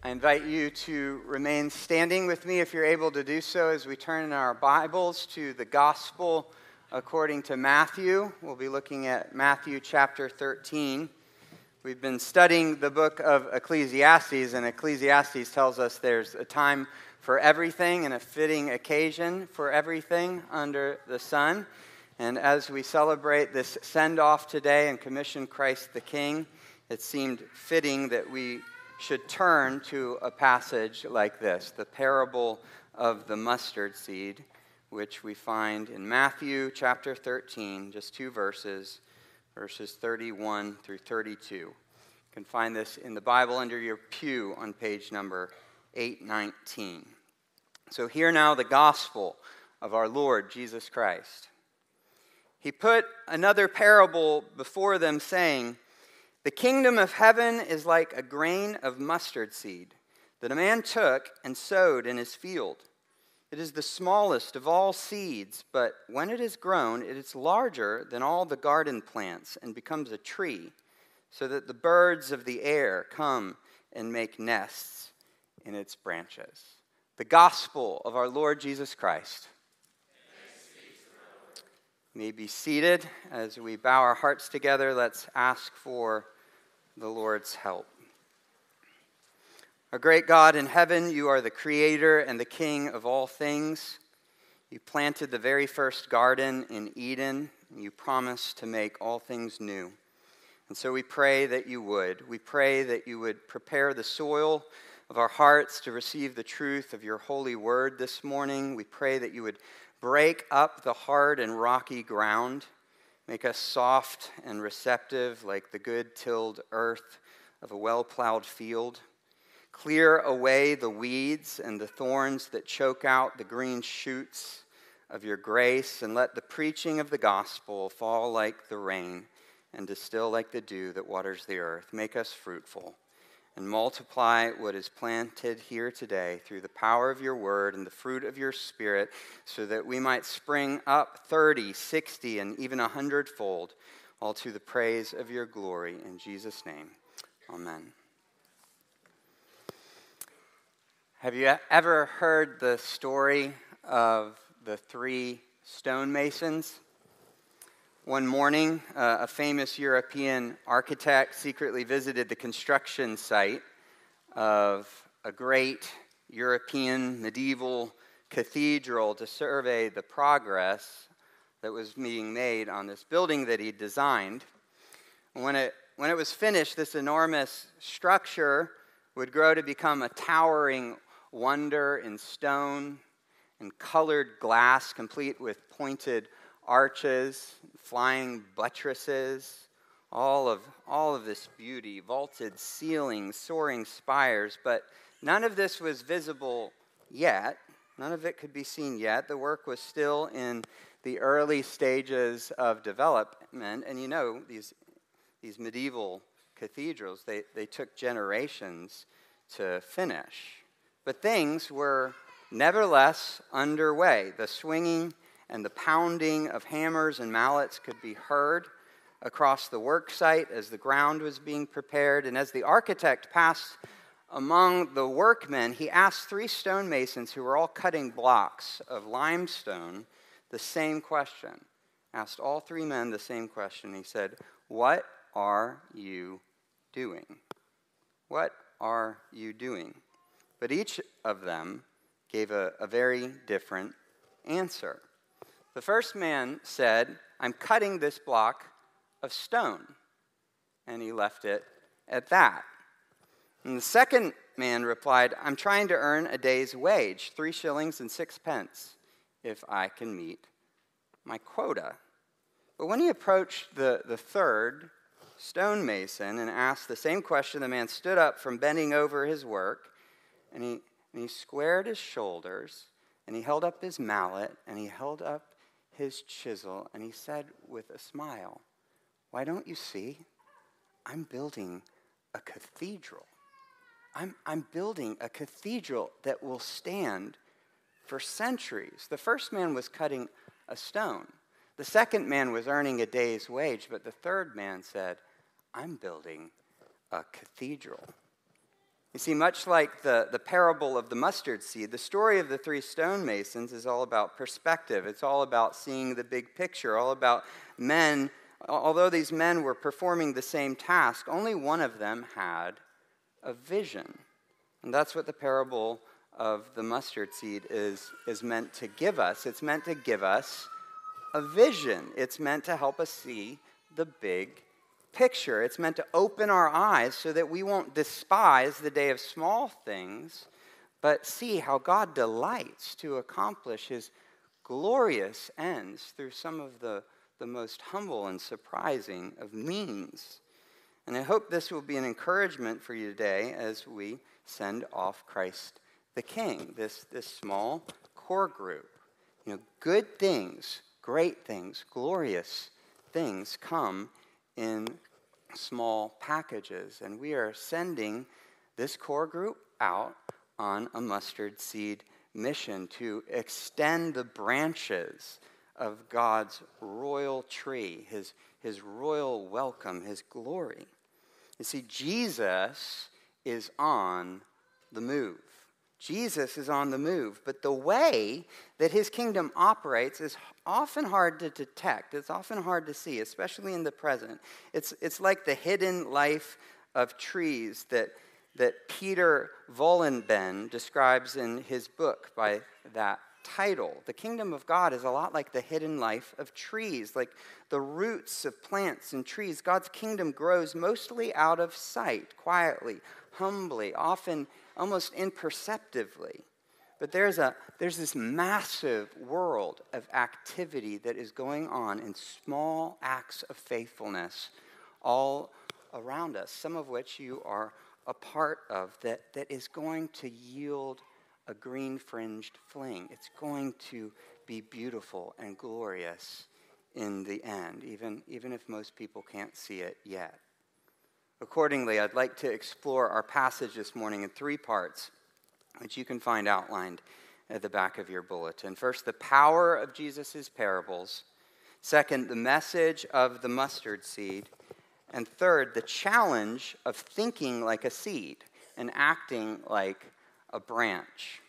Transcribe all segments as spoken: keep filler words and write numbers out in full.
I invite you to remain standing with me if you're able to do so as we turn in our Bibles to the Gospel according to Matthew. We'll be looking at Matthew chapter thirteen. We've been studying the book of Ecclesiastes, and Ecclesiastes tells us there's a time for everything and a fitting occasion for everything under the sun. And as we celebrate this send-off today and commission Christ the King, it seemed fitting that we should turn to a passage like this, the parable of the mustard seed, which we find in Matthew chapter thirteen, just two verses, verses thirty-one through thirty-two. You can find this in the Bible under your pew on page number eight nineteen. So hear now the gospel of our Lord Jesus Christ. He put another parable before them, saying, "The kingdom of heaven is like a grain of mustard seed that a man took and sowed in his field. It is the smallest of all seeds, but when it is grown, it is larger than all the garden plants and becomes a tree, so that the birds of the air come and make nests in its branches." The gospel of our Lord Jesus Christ. You may be seated. As we bow our hearts together, let's ask for the Lord's help. Our great God in heaven, you are the creator and the king of all things. You planted the very first garden in Eden, and you promised to make all things new. And so we pray that you would. We pray that you would prepare the soil of our hearts to receive the truth of your holy word this morning. We pray that you would break up the hard and rocky ground. Make us soft and receptive like the good tilled earth of a well-plowed field. Clear away the weeds and the thorns that choke out the green shoots of your grace, and let the preaching of the gospel fall like the rain and distill like the dew that waters the earth. Make us fruitful and multiply what is planted here today through the power of your word and the fruit of your spirit, so that we might spring up thirty, sixty, and even a hundredfold, all to the praise of your glory. In Jesus' name, amen. Have you ever heard the story of the three stonemasons? One morning, uh, a famous European architect secretly visited the construction site of a great European medieval cathedral to survey the progress that was being made on this building that he designed. And when it, when it was finished, this enormous structure would grow to become a towering wonder in stone and colored glass, complete with pointed arches, flying buttresses, all of all of this beauty, vaulted ceilings, soaring spires, but none of this was visible yet. None of it could be seen yet. The work was still in the early stages of development, and you know, these these medieval cathedrals, they, they took generations to finish. But things were nevertheless underway. The swinging and the pounding of hammers and mallets could be heard across the work site as the ground was being prepared. And as the architect passed among the workmen, he asked three stonemasons who were all cutting blocks of limestone the same question. Asked all three men the same question. He said, "What are you doing? What are you doing?" But each of them gave a, a very different answer. The first man said, "I'm cutting this block of stone." And he left it at that. And the second man replied, "I'm trying to earn a day's wage, three shillings and six pence, if I can meet my quota." But when he approached the, the third stonemason and asked the same question, the man stood up from bending over his work, and he, and he squared his shoulders, and he held up his mallet, and he held up his chisel, and he said with a smile, "Why don't you see? I'm building a cathedral. I'm, I'm building a cathedral that will stand for centuries." The first man was cutting a stone. The second man was earning a day's wage, but the third man said, "I'm building a cathedral." You see, much like the, the parable of the mustard seed, the story of the three stonemasons is all about perspective. It's all about seeing the big picture, all about men. Although these men were performing the same task, only one of them had a vision. And that's what the parable of the mustard seed is, is meant to give us. It's meant to give us a vision. It's meant to help us see the big picture. It's meant to open our eyes so that we won't despise the day of small things, but see how God delights to accomplish his glorious ends through some of the, the most humble and surprising of means. And I hope this will be an encouragement for you today as we send off Christ the King, this, this small core group. You know, good things, great things, glorious things come in small packages. And we are sending this core group out on a mustard seed mission to extend the branches of God's royal tree, his, his royal welcome, his glory. You see, Jesus is on the move. Jesus is on the move, but the way that his kingdom operates is often hard to detect. It's often hard to see, especially in the present. It's, it's like the hidden life of trees that, that Peter Vollenben describes in his book by that title. The kingdom of God is a lot like the hidden life of trees, like the roots of plants and trees. God's kingdom grows mostly out of sight, quietly, humbly, often almost imperceptibly. But there's a there's this massive world of activity that is going on in small acts of faithfulness all around us, some of which you are a part of, that, that is going to yield a green-fringed fling. It's going to be beautiful and glorious in the end, even, even if most people can't see it yet. Accordingly, I'd like to explore our passage this morning in three parts, which you can find outlined at the back of your bulletin. First, the power of Jesus' parables. Second, the message of the mustard seed. And third, the challenge of thinking like a seed and acting like a branch.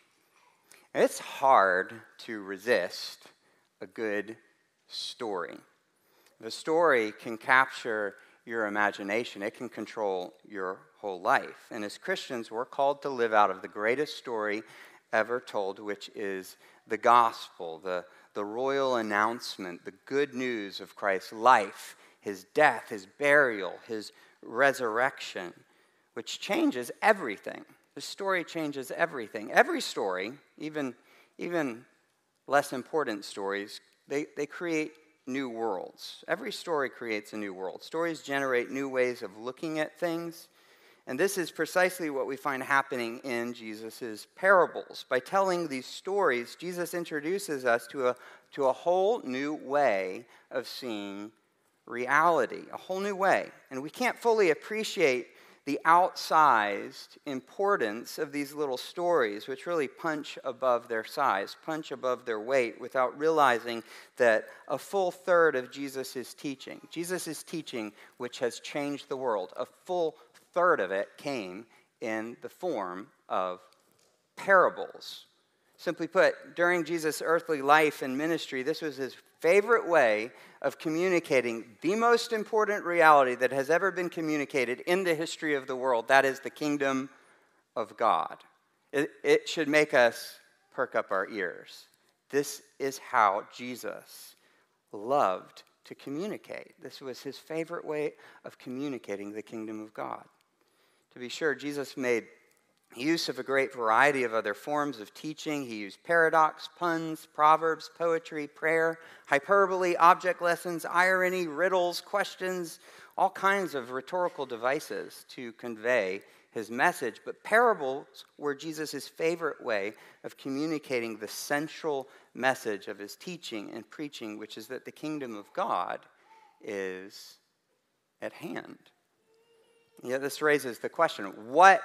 It's hard to resist a good story. The story can capture your imagination. It can control your whole life. And as Christians, we're called to live out of the greatest story ever told, which is the gospel, the, the royal announcement, the good news of Christ's life, his death, his burial, his resurrection, which changes everything. The story changes everything. Every story, even, even less important stories, they, they create new worlds. Every story creates a new world. Stories generate new ways of looking at things. And this is precisely what we find happening in Jesus' parables. By telling these stories, Jesus introduces us to a, to a whole new way of seeing reality, a whole new way. And we can't fully appreciate the outsized importance of these little stories, which really punch above their size, punch above their weight, without realizing that a full third of Jesus' teaching, Jesus' teaching, which has changed the world, a full third of it came in the form of parables. Simply put, during Jesus' earthly life and ministry, this was his favorite way of communicating the most important reality that has ever been communicated in the history of the world. That is the kingdom of God. It, it should make us perk up our ears. This is how Jesus loved to communicate. This was his favorite way of communicating the kingdom of God. To be sure, Jesus made use of a great variety of other forms of teaching. He used paradox, puns, proverbs, poetry, prayer, hyperbole, object lessons, irony, riddles, questions, all kinds of rhetorical devices to convey his message. But parables were Jesus' favorite way of communicating the central message of his teaching and preaching, which is that the kingdom of God is at hand. Yet this raises the question, what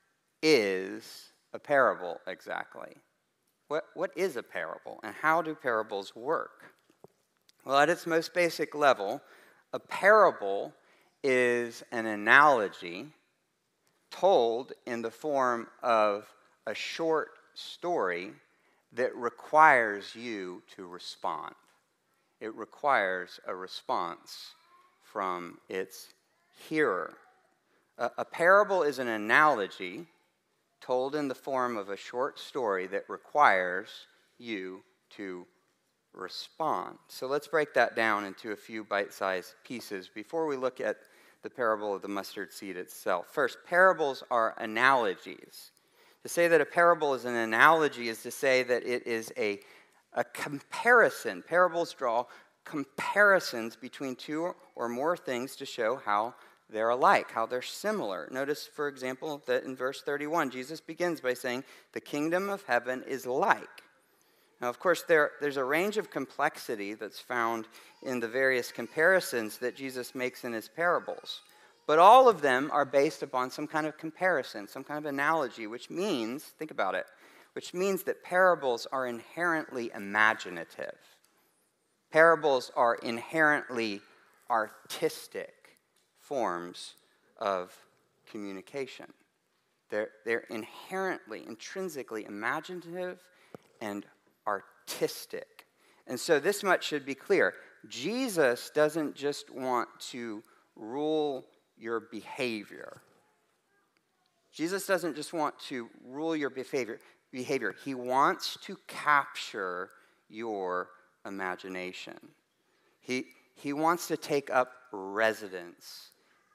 is a parable exactly? What, what is a parable, and how do parables work? Well, at its most basic level, a parable is an analogy told in the form of a short story that requires you to respond. It requires a response from its hearer. A, a parable is an analogy told in the form of a short story that requires you to respond. So let's break that down into a few bite-sized pieces before we look at the parable of the mustard seed itself. First, parables are analogies. To say that a parable is an analogy is to say that it is a, a comparison. Parables draw comparisons between two or more things to show how they're alike, how they're similar. Notice, for example, that in verse thirty-one, Jesus begins by saying, the kingdom of heaven is like. Now, of course, there, there's a range of complexity that's found in the various comparisons that Jesus makes in his parables. But all of them are based upon some kind of comparison, some kind of analogy, which means, think about it, which means that parables are inherently imaginative. Parables are inherently artistic forms of communication. They're, they're inherently, intrinsically imaginative and artistic. And so this much should be clear. Jesus doesn't just want to rule your behavior. Jesus doesn't just want to rule your behavior. behavior. He wants to capture your imagination. He, he wants to take up residence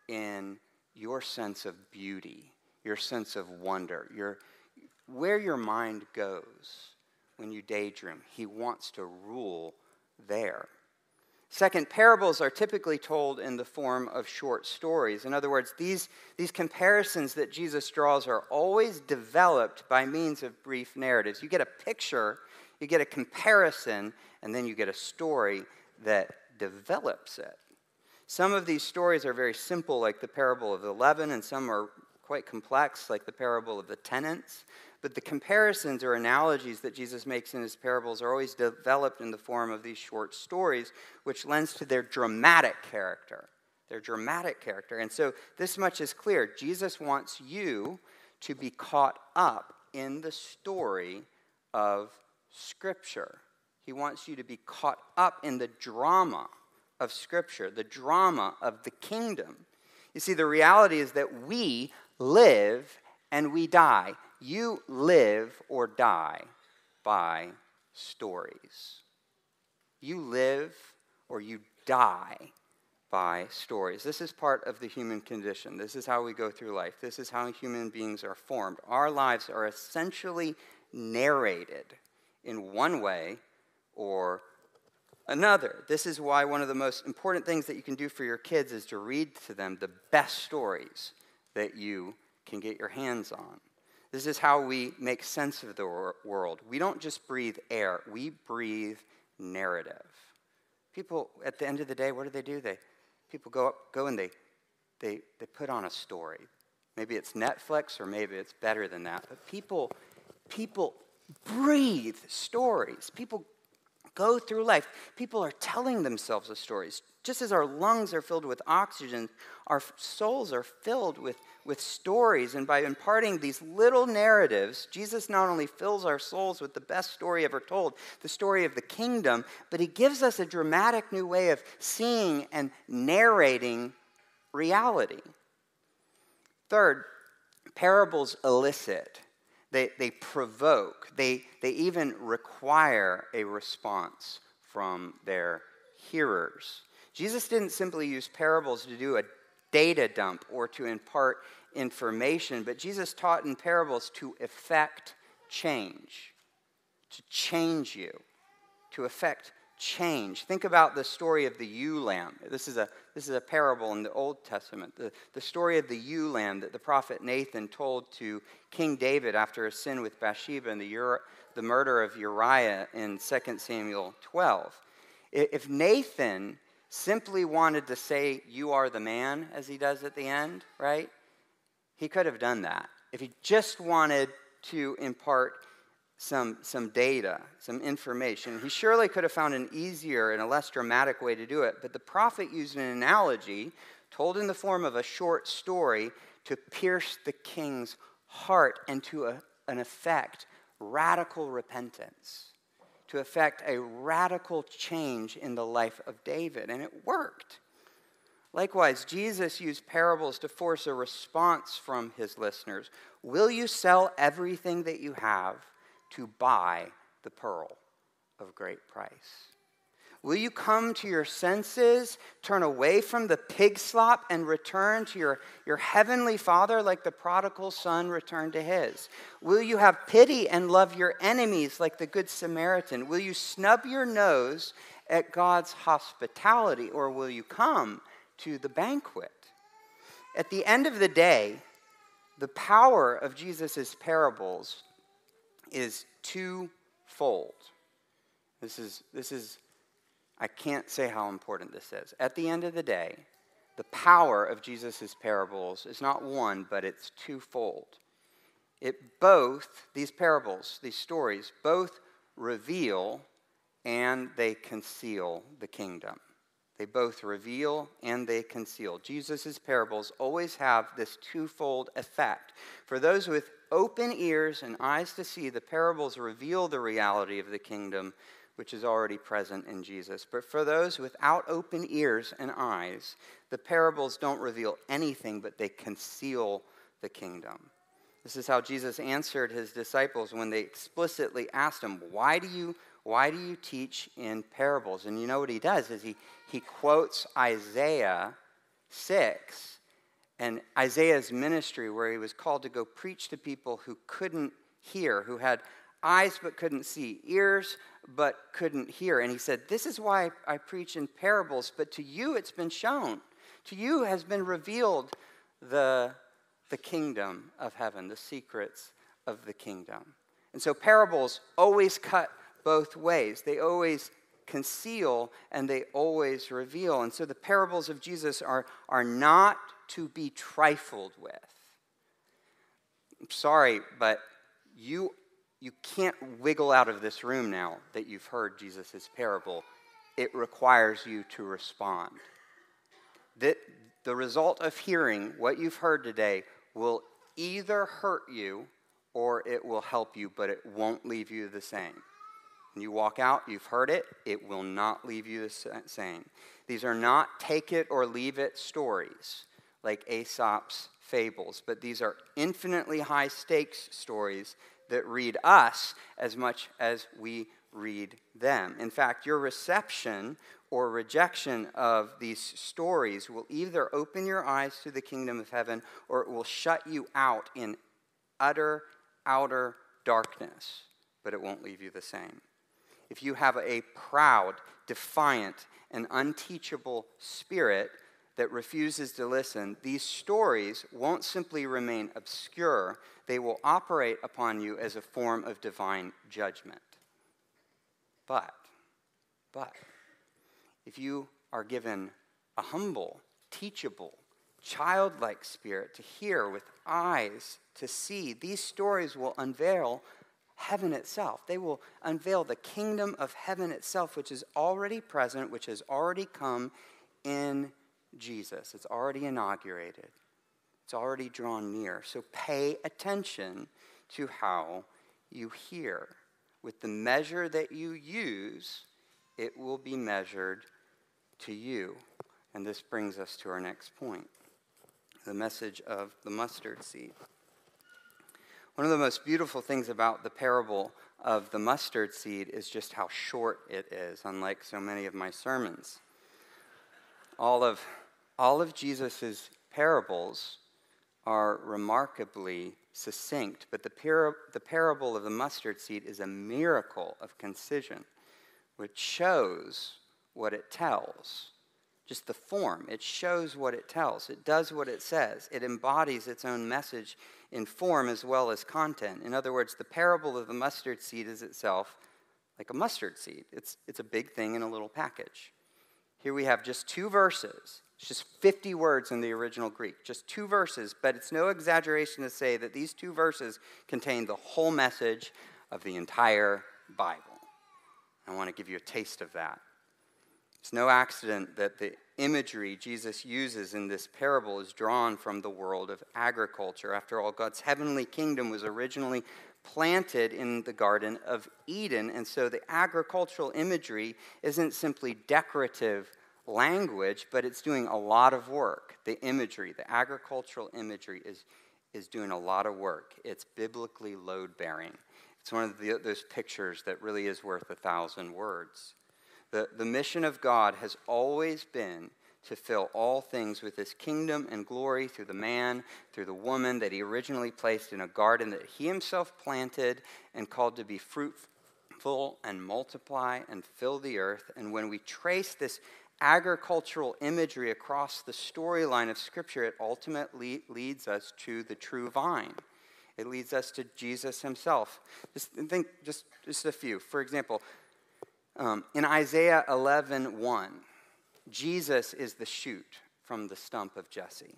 in your sense of beauty, your sense of wonder, your, where your mind goes when you daydream. He wants to rule there. Second, parables are typically told in the form of short stories. In other words, these, these comparisons that Jesus draws are always developed by means of brief narratives. You get a picture, you get a comparison, and then you get a story that develops it. Some of these stories are very simple, like the parable of the leaven, and some are quite complex, like the parable of the tenants. But the comparisons or analogies that Jesus makes in his parables are always developed in the form of these short stories, which lends to their dramatic character. Their dramatic character. And so this much is clear. Jesus wants you to be caught up in the story of Scripture. He wants you to be caught up in the drama of Scripture, the drama of the kingdom. You see, the reality is that we live and we die. You live or die by stories. You live or you die by stories. This is part of the human condition. This is how we go through life. This is how human beings are formed. Our lives are essentially narrated in one way or another. This is why one of the most important things that you can do for your kids is to read to them the best stories that you can get your hands on. This is how we make sense of the wor- world. We don't just breathe air, we breathe narrative. People, at the end of the day, what do they do? They people go up, go and they they they put on a story. Maybe it's Netflix or maybe it's better than that. But people people breathe stories. People go through life. People are telling themselves the stories. Just as our lungs are filled with oxygen, our souls are filled with, with stories. And by imparting these little narratives, Jesus not only fills our souls with the best story ever told, the story of the kingdom, but he gives us a dramatic new way of seeing and narrating reality. Third, parables elicit. They, they provoke. They, they even require a response from their hearers. Jesus didn't simply use parables to do a data dump or to impart information, but Jesus taught in parables to effect change, to change you, to effect change. Think about the story of the ewe lamb. This is a, this is a parable in the Old Testament. The, the story of the ewe lamb that the prophet Nathan told to King David after a sin with Bathsheba and the, Ur, the murder of Uriah in Second Samuel twelve. If Nathan simply wanted to say, "You are the man," as he does at the end, right? He could have done that. If he just wanted to impart some, some data, some information, he surely could have found an easier and a less dramatic way to do it. But the prophet used an analogy told in the form of a short story to pierce the king's heart and to a, an effect radical repentance, to effect a radical change in the life of David. And it worked. Likewise, Jesus used parables to force a response from his listeners. Will you sell everything that you have to buy the pearl of great price? Will you come to your senses, turn away from the pig slop, and return to your, your heavenly Father like the prodigal son returned to his? Will you have pity and love your enemies like the Good Samaritan? Will you snub your nose at God's hospitality, or will you come to the banquet? At the end of the day, the power of Jesus' parables is twofold. This is, this is, I can't say how important this is. At the end of the day, the power of Jesus' parables is not one, but it's twofold. It both, these parables, these stories, both reveal and they conceal the kingdom. They both reveal and they conceal. Jesus' parables always have this twofold effect. For those with open ears and eyes to see, the parables reveal the reality of the kingdom, which is already present in Jesus. But for those without open ears and eyes, the parables don't reveal anything, but they conceal the kingdom. This is how Jesus answered his disciples when they explicitly asked him, why do you Why do you teach in parables? And you know what he does is he, he quotes Isaiah six and Isaiah's ministry where he was called to go preach to people who couldn't hear, who had eyes but couldn't see, ears but couldn't hear. And he said, this is why I preach in parables, but to you it's been shown. To you has been revealed the, the kingdom of heaven, the secrets of the kingdom. And so parables always cut both ways. They always conceal and they always reveal. And so the parables of Jesus are, are not to be trifled with. I'm sorry, but you, you can't wiggle out of this room now that you've heard Jesus' parable. It requires you to respond. The, the result of hearing what you've heard today will either hurt you or it will help you, but it won't leave you the same. When you walk out, you've heard it, it will not leave you the same. These are not take it or leave it stories like Aesop's fables, but these are infinitely high stakes stories that read us as much as we read them. In fact, your reception or rejection of these stories will either open your eyes to the kingdom of heaven or it will shut you out in utter, outer darkness, but it won't leave you the same. If you have a proud, defiant, and unteachable spirit that refuses to listen, these stories won't simply remain obscure. They will operate upon you as a form of divine judgment. But, but, if you are given a humble, teachable, childlike spirit to hear with eyes to see, these stories will unveil heaven itself. They will unveil the kingdom of heaven itself, which is already present, which has already come in Jesus. It's already inaugurated. It's already drawn near. So pay attention to how you hear. With the measure that you use, it will be measured to you. And this brings us to our next point, the message of the mustard seed. One of the most beautiful things about the parable of the mustard seed is just how short it is, unlike so many of my sermons. All of, all of Jesus' parables are remarkably succinct, but the, par- the parable of the mustard seed is a miracle of concision, which shows what it tells. Just the form, it shows what it tells. It does what it says. It embodies its own message in form as well as content. In other words, the parable of the mustard seed is itself like a mustard seed. It's, it's a big thing in a little package. Here we have just two verses. It's just fifty words in the original Greek. Just two verses, but it's no exaggeration to say that these two verses contain the whole message of the entire Bible. I want to give you a taste of that. It's no accident that the imagery Jesus uses in this parable is drawn from the world of agriculture. After all, God's heavenly kingdom was originally planted in the Garden of Eden, and so the agricultural imagery isn't simply decorative language, but it's doing a lot of work. The imagery, the agricultural imagery is, is doing a lot of work. It's biblically load-bearing. It's one of the, those pictures that really is worth a thousand words. The, the mission of God has always been to fill all things with his kingdom and glory through the man, through the woman that he originally placed in a garden that he himself planted and called to be fruitful and multiply and fill the earth. And when we trace this agricultural imagery across the storyline of Scripture, it ultimately leads us to the true vine. It leads us to Jesus himself. Just think, just, just a few. For example, um, in Isaiah eleven one, Jesus is the shoot from the stump of Jesse.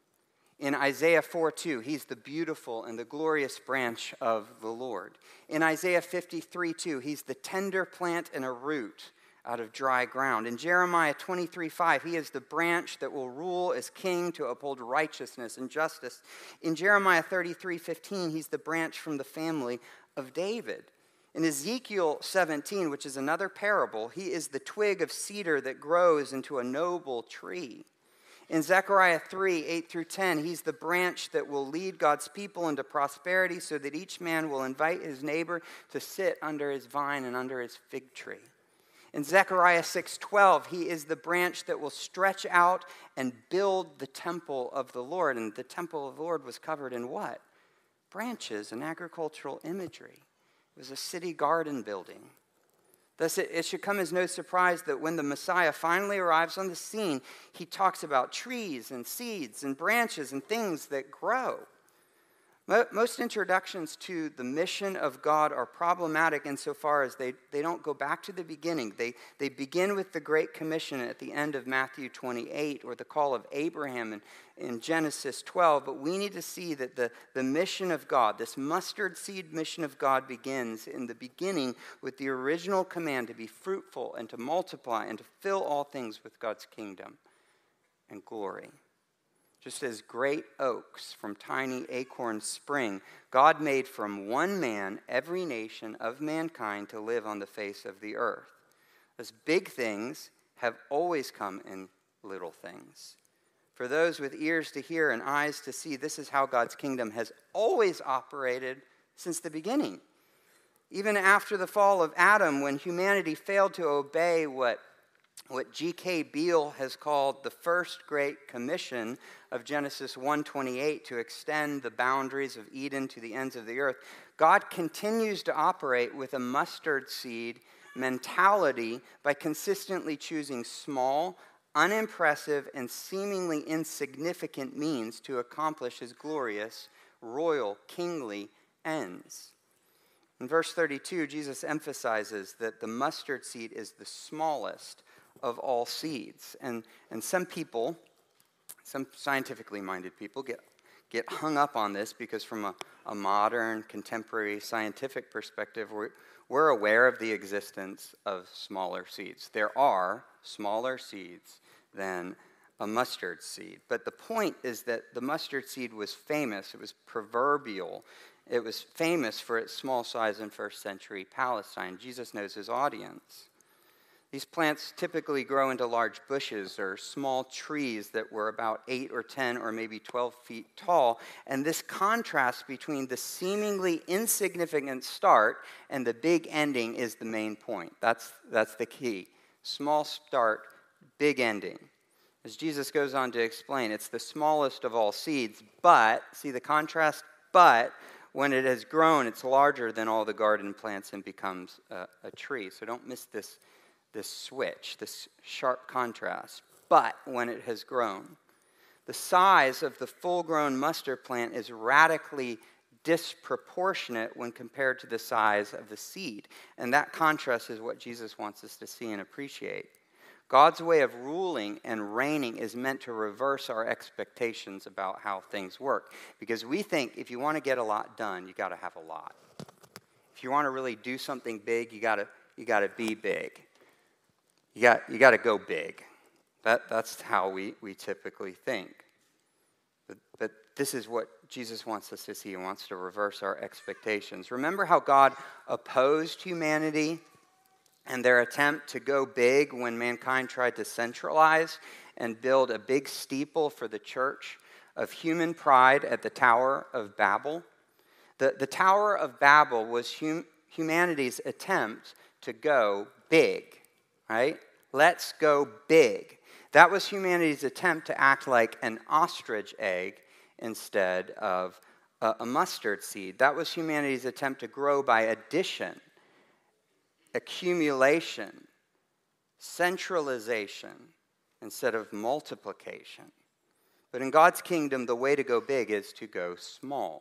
In Isaiah four two, he's the beautiful and the glorious branch of the Lord. In Isaiah fifty-three two, he's the tender plant and a root out of dry ground. In Jeremiah twenty-three five, he is the branch that will rule as king to uphold righteousness and justice. In Jeremiah thirty-three fifteen, he's the branch from the family of David. In Ezekiel seventeen, which is another parable, he is the twig of cedar that grows into a noble tree. In Zechariah three, eight through ten, he's the branch that will lead God's people into prosperity so that each man will invite his neighbor to sit under his vine and under his fig tree. In Zechariah six twelve, he is the branch that will stretch out and build the temple of the Lord. And the temple of the Lord was covered in what? Branches and agricultural imagery. It was a city garden building. Thus, it, it should come as no surprise that when the Messiah finally arrives on the scene, he talks about trees and seeds and branches and things that grow. Most introductions to the mission of God are problematic insofar as they, they don't go back to the beginning. They, they begin with the Great Commission at the end of Matthew twenty-eight, or the call of Abraham in, in Genesis twelve. But we need to see that the, the mission of God, this mustard seed mission of God, begins in the beginning with the original command to be fruitful and to multiply and to fill all things with God's kingdom and glory. Just as great oaks from tiny acorns spring, God made from one man every nation of mankind to live on the face of the earth. As big things have always come in little things. For those with ears to hear and eyes to see, this is how God's kingdom has always operated since the beginning. Even after the fall of Adam, when humanity failed to obey what What G K Beale has called the first great commission of Genesis one twenty-eight to extend the boundaries of Eden to the ends of the earth, God continues to operate with a mustard seed mentality by consistently choosing small, unimpressive, and seemingly insignificant means to accomplish his glorious, royal, kingly ends. In verse thirty-two, Jesus emphasizes that the mustard seed is the smallest of all seeds. And, and some people, some scientifically minded people, get, get hung up on this because from a, a modern, contemporary, scientific perspective, we're, we're aware of the existence of smaller seeds. There are smaller seeds than a mustard seed. But the point is that the mustard seed was famous. It was proverbial. It was famous for its small size in first century Palestine. Jesus knows his audience. These plants typically grow into large bushes or small trees that were about eight or ten or maybe twelve feet tall. And this contrast between the seemingly insignificant start and the big ending is the main point. That's, that's the key. Small start, big ending. As Jesus goes on to explain, it's the smallest of all seeds, but, see the contrast, but when it has grown, it's larger than all the garden plants and becomes a, a tree. So don't miss this This switch, this sharp contrast. But when it has grown, the size of the full-grown mustard plant is radically disproportionate when compared to the size of the seed. And that contrast is what Jesus wants us to see and appreciate. God's way of ruling and reigning is meant to reverse our expectations about how things work. Because we think if you want to get a lot done, you got to have a lot. If you want to really do something big, you got to you got to be big. You got, you got to go big. That, that's how we, we typically think. But, but this is what Jesus wants us to see. He wants to reverse our expectations. Remember how God opposed humanity and their attempt to go big when mankind tried to centralize and build a big steeple for the church of human pride at the Tower of Babel? The, the Tower of Babel was hum, humanity's attempt to go big, right? Let's go big. That was humanity's attempt to act like an ostrich egg instead of a, a mustard seed. That was humanity's attempt to grow by addition, accumulation, centralization, instead of multiplication. But in God's kingdom, the way to go big is to go small.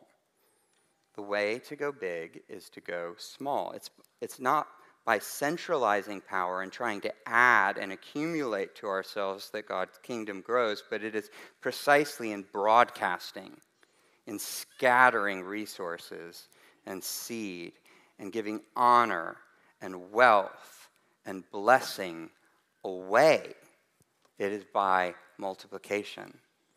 The way to go big is to go small. It's, it's not by centralizing power and trying to add and accumulate to ourselves that God's kingdom grows, but it is precisely in broadcasting, in scattering resources and seed, and giving honor and wealth and blessing away. It is by multiplication.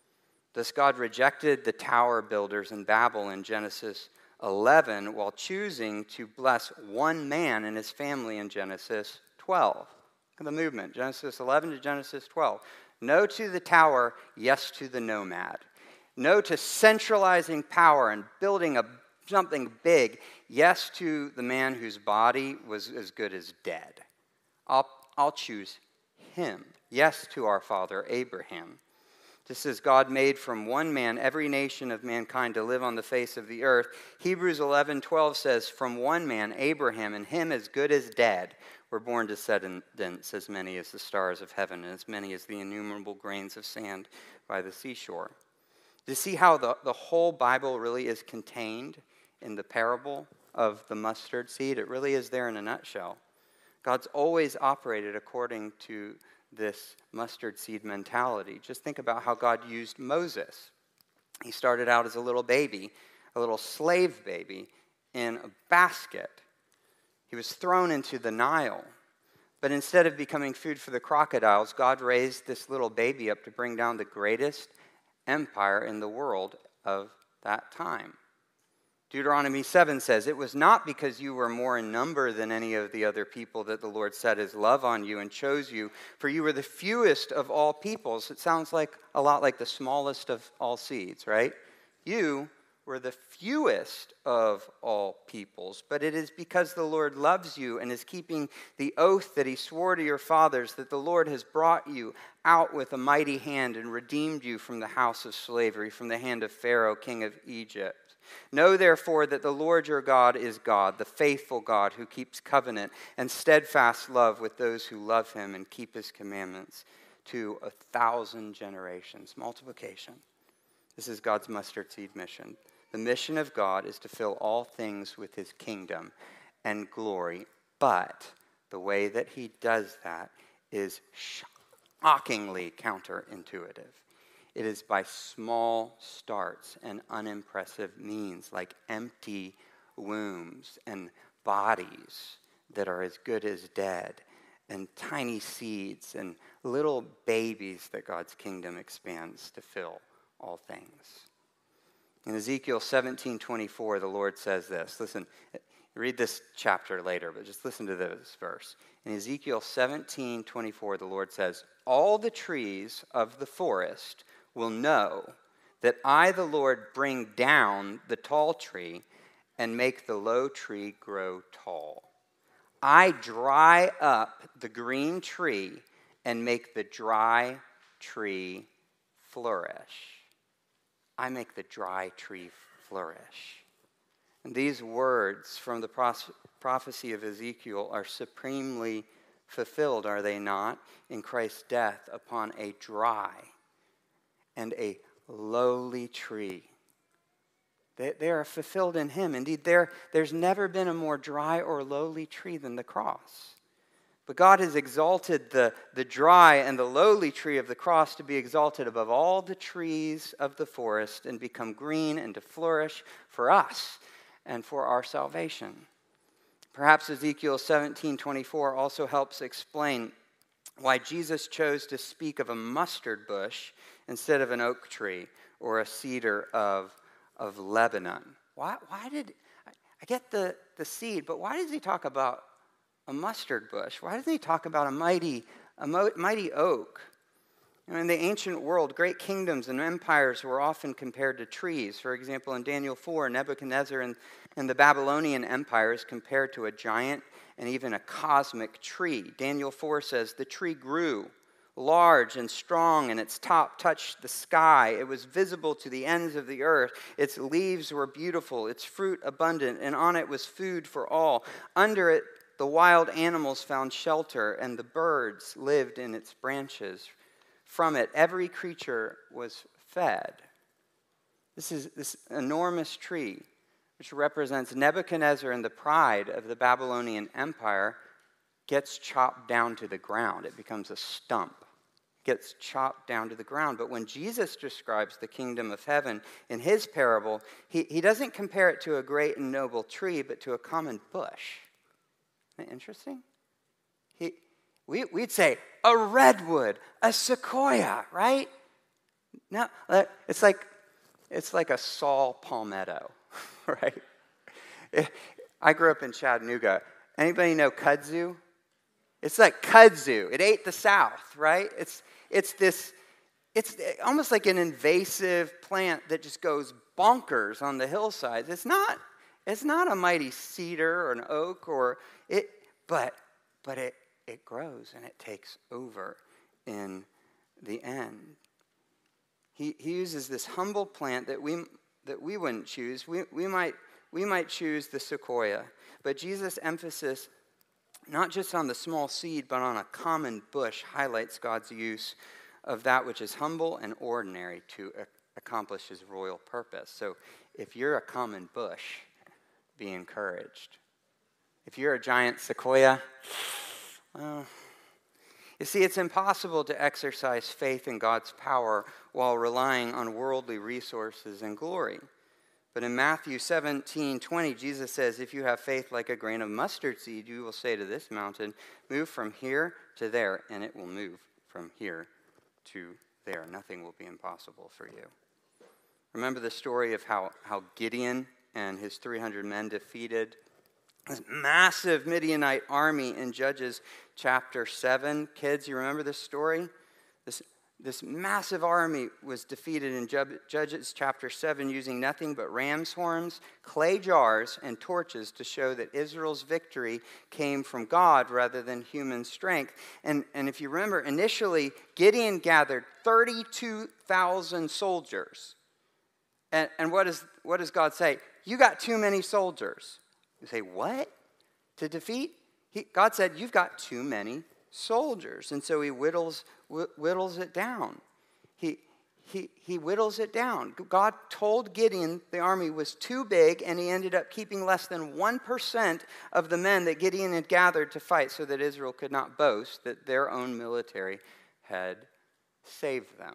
Thus God rejected the tower builders in Babel in Genesis eleven while choosing to bless one man and his family in Genesis twelve. Look at the movement, Genesis eleven to Genesis twelve. No to the tower, yes to the nomad. No to centralizing power and building a, something big, yes to the man whose body was as good as dead. I'll, I'll choose him. Yes to our father Abraham. Just as God made from one man every nation of mankind to live on the face of the earth, Hebrews eleven twelve says, from one man, Abraham, and him as good as dead, were born descendants as many as the stars of heaven, and as many as the innumerable grains of sand by the seashore. Do you see how the, the whole Bible really is contained in the parable of the mustard seed? It really is there in a nutshell. God's always operated according to this mustard seed mentality. Just think about how God used Moses. He started out as a little baby, a little slave baby, in a basket. He was thrown into the Nile. But instead of becoming food for the crocodiles, God raised this little baby up to bring down the greatest empire in the world of that time. Deuteronomy seven says, it was not because you were more in number than any of the other people that the Lord set his love on you and chose you, for you were the fewest of all peoples. It sounds like a lot like the smallest of all seeds, right? You were the fewest of all peoples, but it is because the Lord loves you and is keeping the oath that he swore to your fathers that the Lord has brought you out with a mighty hand and redeemed you from the house of slavery, from the hand of Pharaoh, king of Egypt. Know therefore that the Lord your God is God, the faithful God who keeps covenant and steadfast love with those who love him and keep his commandments to a thousand generations. Multiplication. This is God's mustard seed mission. The mission of God is to fill all things with his kingdom and glory, but the way that he does that is shockingly counterintuitive. It is by small starts and unimpressive means, like empty wombs and bodies that are as good as dead, and tiny seeds and little babies that God's kingdom expands to fill all things. In Ezekiel seventeen twenty-four, the Lord says this. Listen, read this chapter later, but just listen to this verse. In Ezekiel seventeen twenty-four, the Lord says, all the trees of the forest will know that I, the Lord, bring down the tall tree and make the low tree grow tall. I dry up the green tree and make the dry tree flourish. I make the dry tree flourish. And these words from the prophecy of Ezekiel are supremely fulfilled, are they not, in Christ's death upon a dry and a lowly tree. They, they are fulfilled in him. Indeed, there, there's never been a more dry or lowly tree than the cross. But God has exalted the, the dry and the lowly tree of the cross to be exalted above all the trees of the forest and become green and to flourish for us and for our salvation. Perhaps Ezekiel seventeen twenty-four also helps explain why Jesus chose to speak of a mustard bush instead of an oak tree or a cedar of, of Lebanon. Why, why did, I get the, the seed, but why does he talk about a mustard bush? Why doesn't he talk about a mighty, a mo- mighty oak? You know, in the ancient world, great kingdoms and empires were often compared to trees. For example, in Daniel four, Nebuchadnezzar and, and the Babylonian Empire is compared to a giant and even a cosmic tree. Daniel four says, the tree grew large and strong, and its top touched the sky. It was visible to the ends of the earth. Its leaves were beautiful, its fruit abundant, and on it was food for all. Under it, the wild animals found shelter, and the birds lived in its branches. From it, every creature was fed. This is this enormous tree, which represents Nebuchadnezzar and the pride of the Babylonian Empire, gets chopped down to the ground. It becomes a stump. Gets chopped down to the ground. But when Jesus describes the kingdom of heaven in his parable, he, he doesn't compare it to a great and noble tree, but to a common bush. Isn't that interesting? He, we, we'd say a redwood, a sequoia, right? No, it's like, it's like a saw palmetto, right? I grew up in Chattanooga. Anybody know kudzu? It's like kudzu. It ate the South, right? It's it's this, it's almost like an invasive plant that just goes bonkers on the hillsides. It's not, it's not a mighty cedar or an oak or it, but but it it grows and it takes over in the end. He he uses this humble plant that we that we wouldn't choose. We we might we might choose the sequoia, but Jesus' emphasis not just on the small seed, but on a common bush, highlights God's use of that which is humble and ordinary to a- accomplish his royal purpose. So if you're a common bush, be encouraged. If you're a giant sequoia, well, you see, it's impossible to exercise faith in God's power while relying on worldly resources and glory. But in Matthew seventeen twenty, Jesus says, if you have faith like a grain of mustard seed, you will say to this mountain, move from here to there, and it will move from here to there. Nothing will be impossible for you. Remember the story of how, how Gideon and his three hundred men defeated this massive Midianite army in Judges chapter seven? Kids, you remember this story? This This massive army was defeated in Judges chapter seven using nothing but ram's horns, clay jars, and torches to show that Israel's victory came from God rather than human strength. And, and if you remember, initially, Gideon gathered thirty-two thousand soldiers. And, and what, is, what does God say? You got too many soldiers. You say, what? To defeat? He, God said, you've got too many soldiers. And so he whittles whittles it down. He, he, he whittles it down. God told Gideon the army was too big, and he ended up keeping less than one percent of the men that Gideon had gathered to fight so that Israel could not boast that their own military had saved them.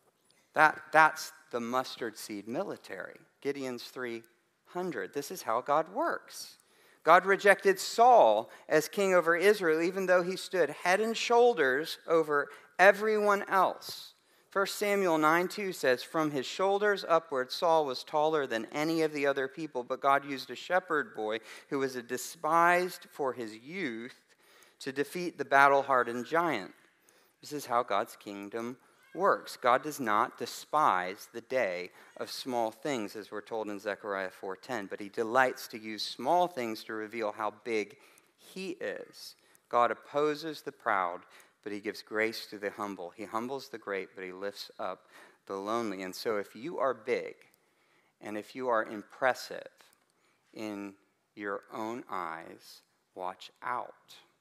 That, that's the mustard seed military. Gideon's three hundred. This is how God works. God rejected Saul as king over Israel, even though he stood head and shoulders over everyone else. First Samuel nine two says, from his shoulders upward, Saul was taller than any of the other people, but God used a shepherd boy who was despised for his youth to defeat the battle-hardened giant. This is how God's kingdom works. God does not despise the day of small things, as we're told in Zechariah four ten, but he delights to use small things to reveal how big he is. God opposes the proud, but he gives grace to the humble. He humbles the great, but he lifts up the lonely. And so if you are big, and if you are impressive in your own eyes, watch out.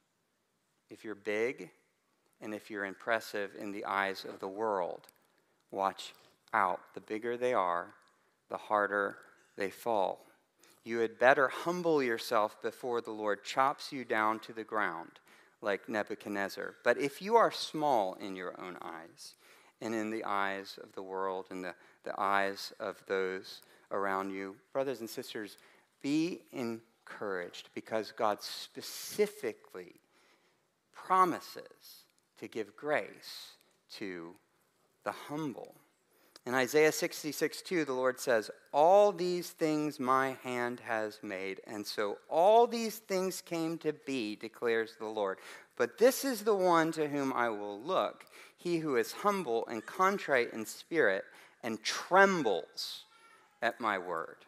If you're big, and if you're impressive in the eyes of the world, watch out. The bigger they are, the harder they fall. You had better humble yourself before the Lord chops you down to the ground like Nebuchadnezzar. But if you are small in your own eyes and in the eyes of the world and the, the eyes of those around you, brothers and sisters, be encouraged because God specifically promises to give grace to the humble. In Isaiah sixty-six two, the Lord says, all these things my hand has made, and so all these things came to be, declares the Lord. But this is the one to whom I will look, he who is humble and contrite in spirit and trembles at my word.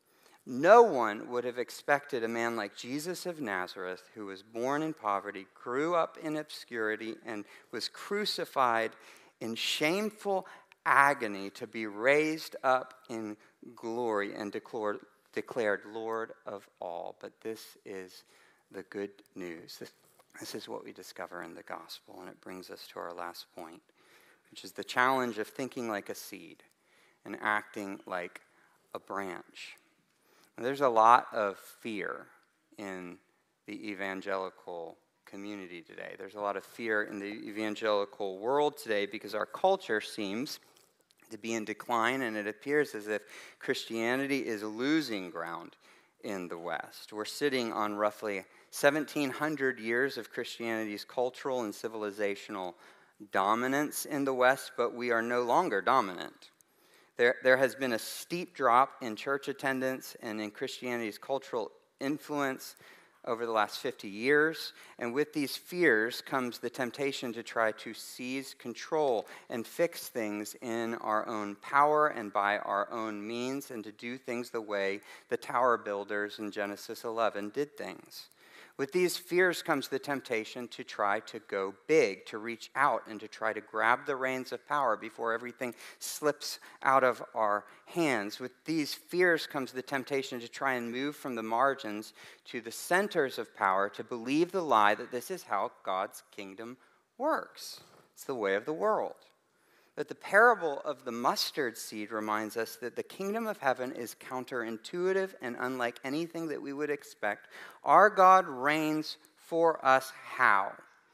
No one would have expected a man like Jesus of Nazareth, who was born in poverty, grew up in obscurity, and was crucified in shameful agony, to be raised up in glory and declared, declared Lord of all. But this is the good news. This, this is what we discover in the gospel, and it brings us to our last point, which is the challenge of thinking like a seed and acting like a branch. And there's a lot of fear in the evangelical community today. There's a lot of fear in the evangelical world today because our culture seems to be in decline, and it appears as if Christianity is losing ground in the West. We're sitting on roughly seventeen hundred years of Christianity's cultural and civilizational dominance in the West, but we are no longer dominant. There, there has been a steep drop in church attendance and in Christianity's cultural influence over the last fifty years, and with these fears comes the temptation to try to seize control and fix things in our own power and by our own means, and to do things the way the tower builders in Genesis eleven did things. With these fears comes the temptation to try to go big, to reach out and to try to grab the reins of power before everything slips out of our hands. With these fears comes the temptation to try and move from the margins to the centers of power, to believe the lie that this is how God's kingdom works. It's the way of the world. But the parable of the mustard seed reminds us that the kingdom of heaven is counterintuitive and unlike anything that we would expect. Our God reigns for us how?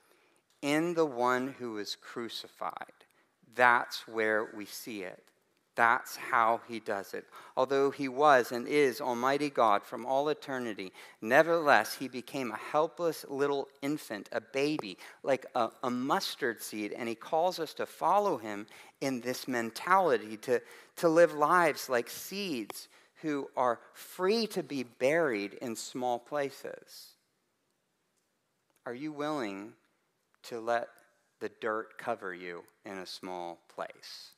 In the one who is crucified. That's where we see it. That's how he does it. Although he was and is Almighty God from all eternity, nevertheless, he became a helpless little infant, a baby, like a, a mustard seed, and he calls us to follow him in this mentality, to, to live lives like seeds who are free to be buried in small places. Are you willing to let the dirt cover you in a small place?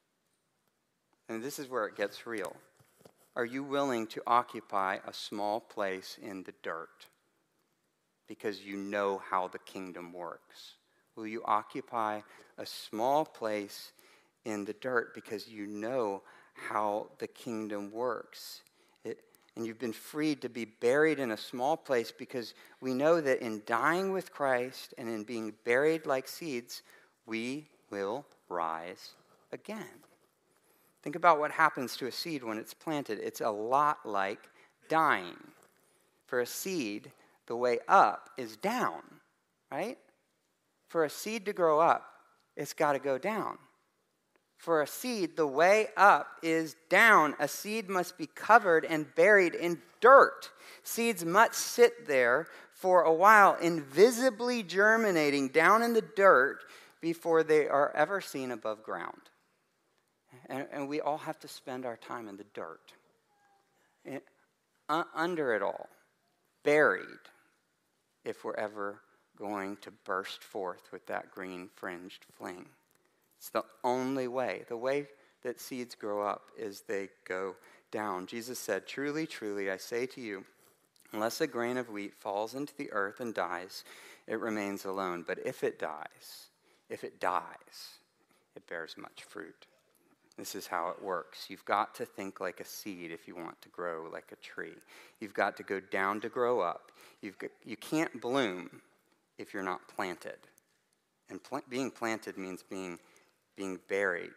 And this is where it gets real. Are you willing to occupy a small place in the dirt because you know how the kingdom works? Will you occupy a small place in the dirt because you know how the kingdom works? It, and you've been freed to be buried in a small place because we know that in dying with Christ and in being buried like seeds, we will rise again. Think about what happens to a seed when it's planted. It's a lot like dying. For a seed, the way up is down, right? For a seed to grow up, it's got to go down. For a seed, the way up is down. A seed must be covered and buried in dirt. Seeds must sit there for a while, invisibly germinating down in the dirt before they are ever seen above ground. And, and we all have to spend our time in the dirt, in, uh, under it all, buried, if we're ever going to burst forth with that green fringed fling. It's the only way. The way that seeds grow up is they go down. Jesus said, "Truly, truly, I say to you, unless a grain of wheat falls into the earth and dies, it remains alone. But if it dies, if it dies, it bears much fruit." This is how it works. You've got to think like a seed if you want to grow like a tree. You've got to go down to grow up. You've got, you can't bloom if you're not planted. And pl- being planted means being, being buried.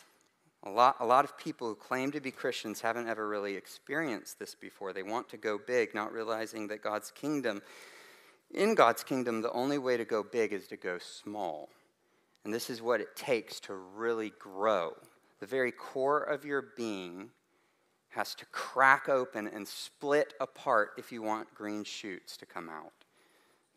A lot, a lot of people who claim to be Christians haven't ever really experienced this before. They want to go big, not realizing that God's kingdom, in God's kingdom, the only way to go big is to go small. And this is what it takes to really grow. The very core of your being has to crack open and split apart if you want green shoots to come out.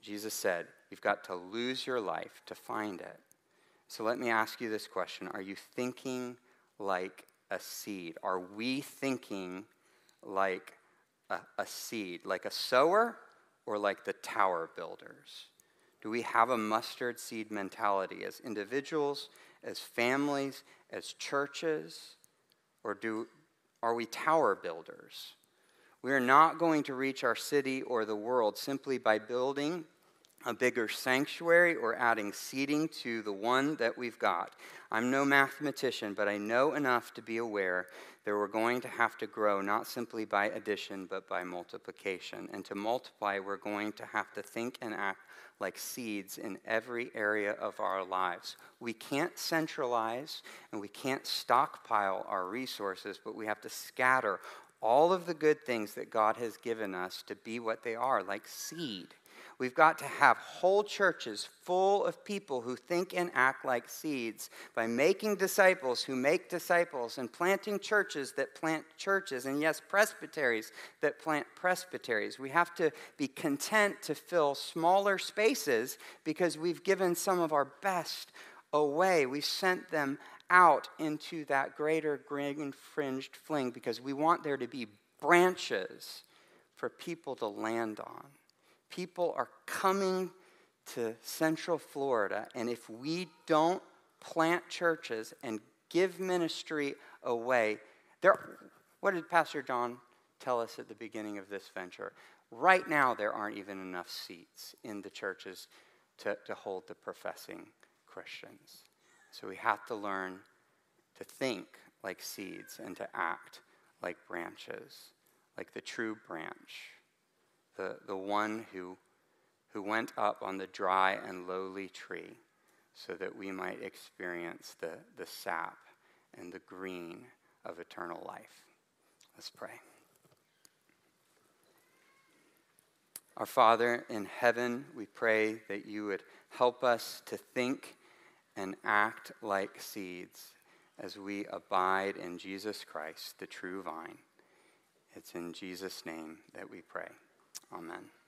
Jesus said, you've got to lose your life to find it. So let me ask you this question. Are you thinking like a seed? Are we thinking like a, a seed, like a sower or like the tower builders? Do we have a mustard seed mentality as individuals, as families, as churches? Or do are we tower builders? We are not going to reach our city or the world simply by building a bigger sanctuary or adding seating to the one that we've got. I'm no mathematician, but I know enough to be aware that we're going to have to grow not simply by addition, but by multiplication. And to multiply, we're going to have to think and act like seeds in every area of our lives. We can't centralize and we can't stockpile our resources, but we have to scatter all of the good things that God has given us to be what they are, like seed. We've got to have whole churches full of people who think and act like seeds by making disciples who make disciples and planting churches that plant churches, and yes, presbyteries that plant presbyteries. We have to be content to fill smaller spaces because we've given some of our best away. We've sent them out into that greater green-fringed fling because we want there to be branches for people to land on. People are coming to Central Florida, and if we don't plant churches and give ministry away, there, what did Pastor John tell us at the beginning of this venture? Right now, there aren't even enough seats in the churches to, to hold the professing Christians. So we have to learn to think like seeds and to act like branches, like the true branch. The, the one who, who went up on the dry and lowly tree so that we might experience the, the sap and the green of eternal life. Let's pray. Our Father in heaven, we pray that you would help us to think and act like seeds as we abide in Jesus Christ, the true vine. It's in Jesus' name that we pray. Amen.